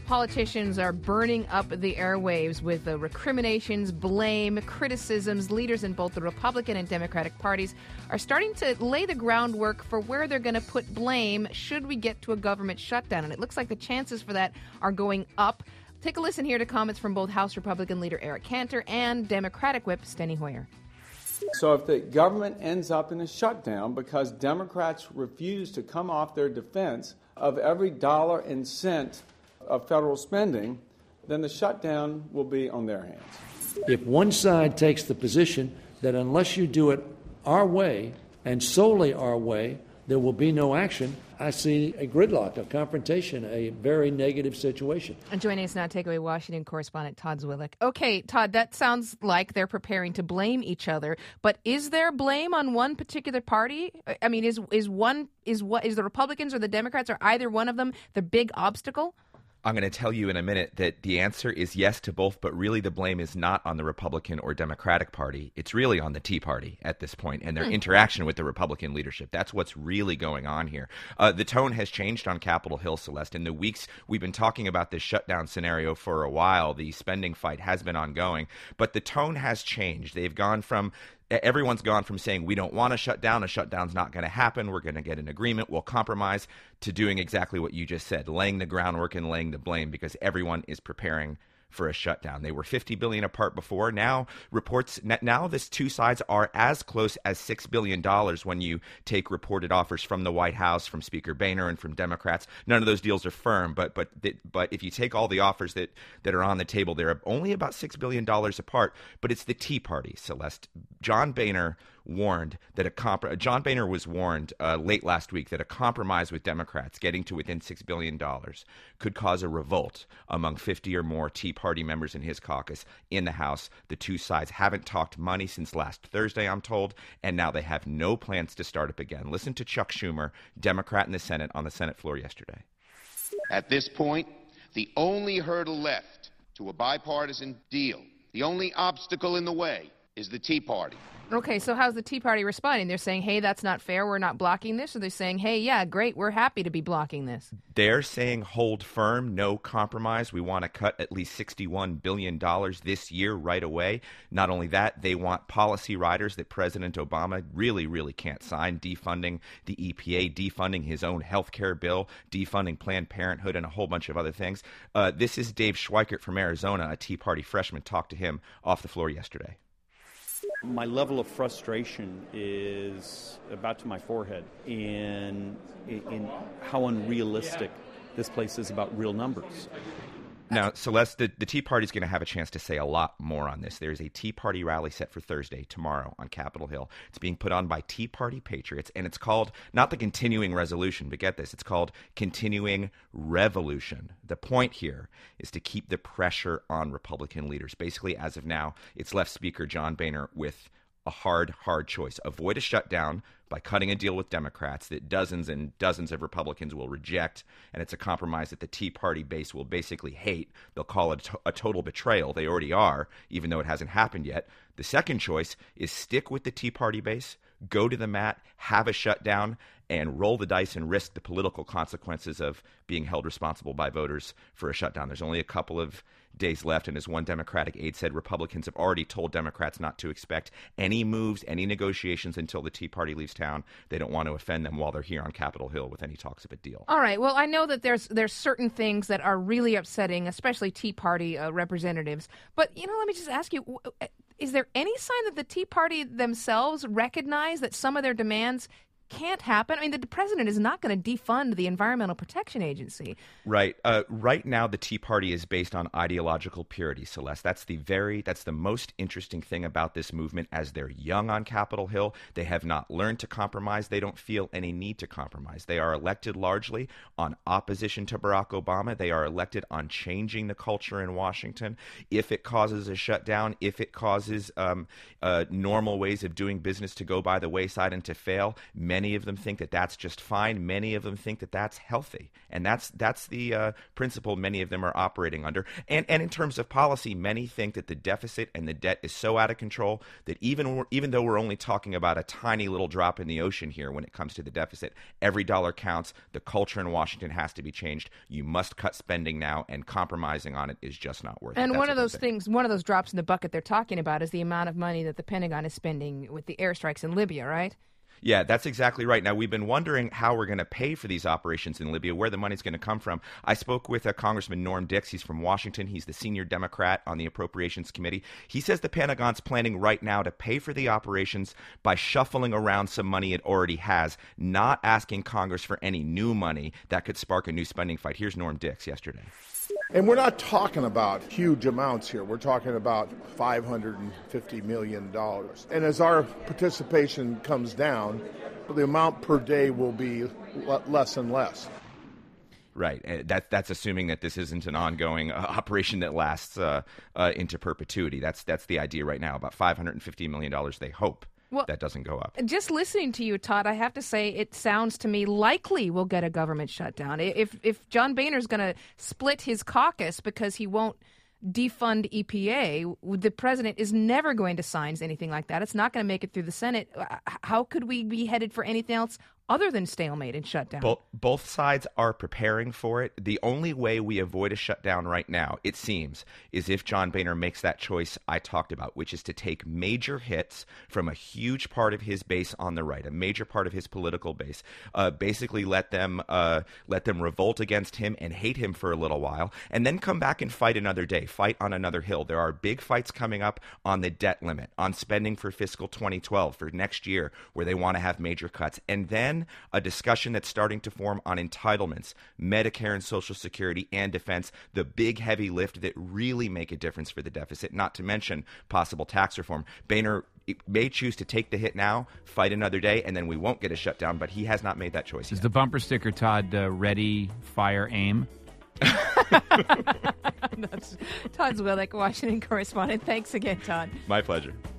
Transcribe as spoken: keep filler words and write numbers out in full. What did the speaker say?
Politicians are burning up the airwaves with uh, recriminations, blame, criticisms. Leaders in both the Republican and Democratic parties are starting to lay the groundwork for where they're going to put blame should we get to a government shutdown. And it looks like the chances for that are going up. Take a listen here to comments from both House Republican leader Eric Cantor and Democratic Whip Steny Hoyer. So if the government ends up in a shutdown because Democrats refuse to come off their defense of every dollar and cent of federal spending, then the shutdown will be on their hands. If one side takes the position that unless you do it our way and solely our way, there will be no action, I see a gridlock, a confrontation, a very negative situation. And joining us now, Takeaway Washington correspondent Todd Zwillich. Okay, Todd, that sounds like they're preparing to blame each other, but is there blame on one particular party? I mean, is is one is what is the Republicans or the Democrats or either one of them the big obstacle? I'm going to tell you in a minute that the answer is yes to both, but really the blame is not on the Republican or Democratic Party. It's really on the Tea Party at this point and their hmm. interaction with the Republican leadership. That's what's really going on here. Uh, the tone has changed on Capitol Hill, Celeste. In the weeks we've been talking about this shutdown scenario for a while, the spending fight has been ongoing, but the tone has changed. They've gone from Everyone's gone from saying we don't want a shutdown, a shutdown's not going to happen, we're going to get an agreement, we'll compromise, to doing exactly what you just said, laying the groundwork and laying the blame because everyone is preparing for a shutdown. They were fifty billion dollars apart before. Now reports now this two sides are as close as six billion dollars when you take reported offers from the White House, from Speaker Boehner, and from Democrats. None of those deals are firm, but but but if you take all the offers that, that are on the table, they're only about six billion dollars apart. But it's the Tea Party, Celeste. John Boehner warned that a comp- John Boehner was warned uh, late last week that a compromise with Democrats getting to within six billion dollars could cause a revolt among fifty or more Tea Party members in his caucus in the House. The two sides haven't talked money since last Thursday, I'm told, and now they have no plans to start up again. Listen to Chuck Schumer, Democrat in the Senate, on the Senate floor yesterday. At this point, the only hurdle left to a bipartisan deal, the only obstacle in the way, is the Tea Party. Okay, so how's the Tea Party responding? They're saying, hey, that's not fair, we're not blocking this? Or they're saying, hey, yeah, great, we're happy to be blocking this? They're saying hold firm, no compromise. We want to cut at least sixty-one billion dollars this year right away. Not only that, they want policy riders that President Obama really, really can't sign, defunding the E P A, defunding his own health care bill, defunding Planned Parenthood, and a whole bunch of other things. Uh, this is Dave Schweikert from Arizona, a Tea Party freshman. Talked to him off the floor yesterday. My level of frustration is about to my forehead in, in how unrealistic this place is about real numbers. Now, Celeste, the, the Tea Party is going to have a chance to say a lot more on this. There's a Tea Party rally set for Thursday, tomorrow, on Capitol Hill. It's being put on by Tea Party patriots, and it's called, not the Continuing Resolution, but get this, it's called Continuing Revolution. The point here is to keep the pressure on Republican leaders. Basically, as of now, it's left Speaker John Boehner with a hard, hard choice. Avoid a shutdown by cutting a deal with Democrats that dozens and dozens of Republicans will reject, and it's a compromise that the Tea Party base will basically hate. They'll call it a, to- a total betrayal. They already are, even though it hasn't happened yet. The second choice is stick with the Tea Party base, go to the mat, have a shutdown, and roll the dice and risk the political consequences of being held responsible by voters for a shutdown. There's only a couple of days left, and as one Democratic aide said, Republicans have already told Democrats not to expect any moves, any negotiations until the Tea Party leaves town. They don't want to offend them while they're here on Capitol Hill with any talks of a deal. All right. Well, I know that there's there's certain things that are really upsetting, especially Tea Party uh, representatives. But, you know, let me just ask you, is there any sign that the Tea Party themselves recognize that some of their demands can't happen? I mean, the president is not going to defund the Environmental Protection Agency. Right. Uh, right now, the Tea Party is based on ideological purity, Celeste. That's the very, that's the most interesting thing about this movement. As they're young on Capitol Hill, they have not learned to compromise. They don't feel any need to compromise. They are elected largely on opposition to Barack Obama. They are elected on changing the culture in Washington. If it causes a shutdown, if it causes um, uh, normal ways of doing business to go by the wayside and to fail, many Many of them think that that's just fine. Many of them think that that's healthy. And that's that's the uh, principle many of them are operating under. And and in terms of policy, many think that the deficit and the debt is so out of control that even, even though we're only talking about a tiny little drop in the ocean here when it comes to the deficit, every dollar counts. The culture in Washington has to be changed. You must cut spending now, and compromising on it is just not worth it. And That's one of what those they think. things, one of those drops in the bucket they're talking about is the amount of money that the Pentagon is spending with the airstrikes in Libya, right? Yeah, that's exactly right. Now, we've been wondering how we're going to pay for these operations in Libya, where the money's going to come from. I spoke with uh, Congressman Norm Dix. He's from Washington. He's the senior Democrat on the Appropriations Committee. He says the Pentagon's planning right now to pay for the operations by shuffling around some money it already has, not asking Congress for any new money that could spark a new spending fight. Here's Norm Dix yesterday. And we're not talking about huge amounts here. We're talking about five hundred fifty million dollars. And as our participation comes down, the amount per day will be l- less and less. Right. Uh, that, that's assuming that this isn't an ongoing uh, operation that lasts uh, uh, into perpetuity. That's, that's the idea right now, about five hundred fifty million dollars they hope. Well, that doesn't go up. Just listening to you, Todd, I have to say it sounds to me likely we'll get a government shutdown. If if John Boehner's going to split his caucus because he won't defund E P A, the president is never going to sign anything like that. It's not going to make it through the Senate. How could we be headed for anything else other than stalemate and shutdown? Both, both sides are preparing for it. The only way we avoid a shutdown right now, it seems, is if John Boehner makes that choice I talked about, which is to take major hits from a huge part of his base on the right, a major part of his political base, uh, basically let them uh, let them revolt against him and hate him for a little while, and then come back and fight another day, fight on another hill. There are big fights coming up on the debt limit, on spending for fiscal twenty twelve, for next year, where they want to have major cuts. And then a discussion that's starting to form on entitlements, Medicare and Social Security and defense, the big heavy lift that really make a difference for the deficit, not to mention possible tax reform. Boehner may choose to take the hit now, fight another day, and then we won't get a shutdown, but he has not made that choice Is yet. the bumper sticker, Todd, uh, ready, fire, aim? That's Todd Zwillich, Washington correspondent. Thanks again, Todd. My pleasure.